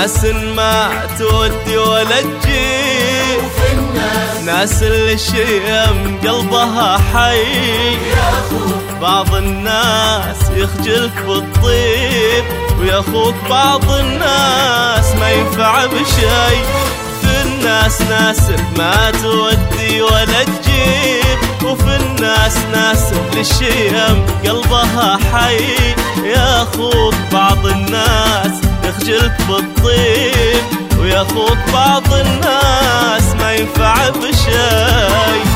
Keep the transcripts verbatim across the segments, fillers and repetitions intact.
ناس ما تودي ولا تجيب، وفي الناس ناس اللي الشيم قلبها حي يا أخوك. بعض الناس يخجلك بالطيب، ويا أخوك بعض الناس ما ينفع بشي. في الناس ناس ما تودي ولا تجيب، وفي الناس ناس للشيم قلبها حي يا أخوك بعض الناس يخجلك بالطيب، ويا أخوك بعض الناس ما ينفع بشي.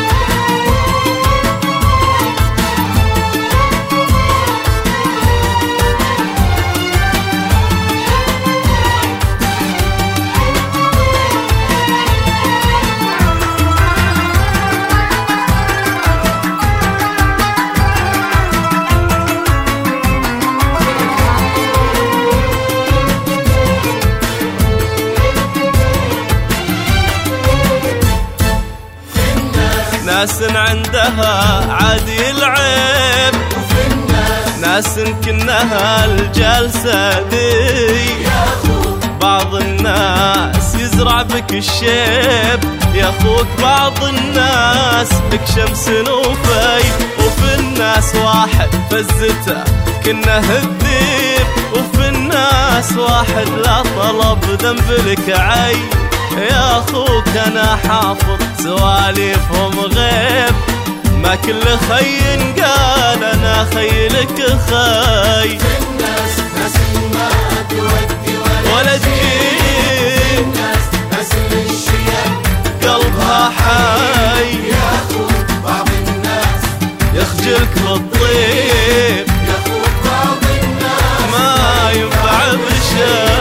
ناس عندها عادي العيب، وفي الناس ناس كنها الجالسة ذي يا أخوك. بعض الناس يزرع بك الشيب يا أخوك، بعض الناس بك شمس نوفي، وفي الناس واحد فزته كنه الذيب، وفي الناس واحد لا طلب ذنب لك عي يا أخوك. أنا حافظ سواليفهم غيب، ما كل خي قال أنا خيلك خي. في الناس ناس ما تودي ولا, ولا تجيب، الناس ناس للشيم قلبها حي يا أخوك. بعض الناس يخجلك بالطيب، يا أخوك. بعض الناس ما ينفع بشي.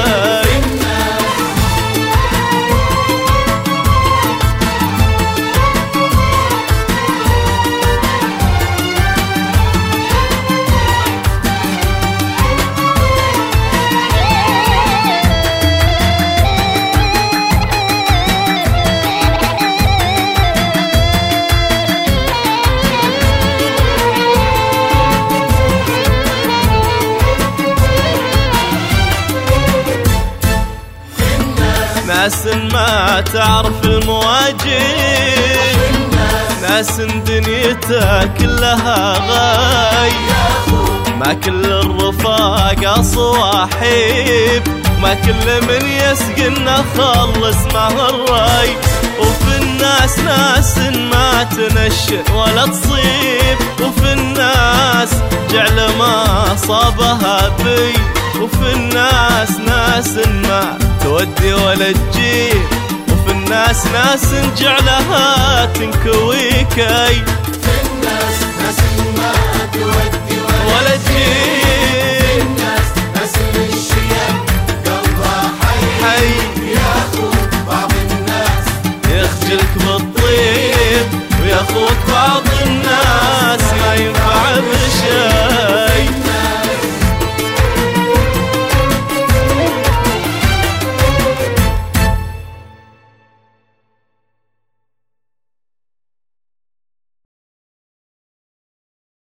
ناس ما تعرف المواجيب، ناس دنيتها كلها غاي، ما كل الرفاق صواحيب، ما كل من يسقنا خلص مع الراي. وفي الناس ناس ما تنشئ ولا تصيب، وفي الناس جعل ما صابها بي، وفي الناس ناس ما تودي ولا تجيب، وفي الناس ناس جعلها تنكوي كي. في الناس ناس ما تودي ولا تجيب.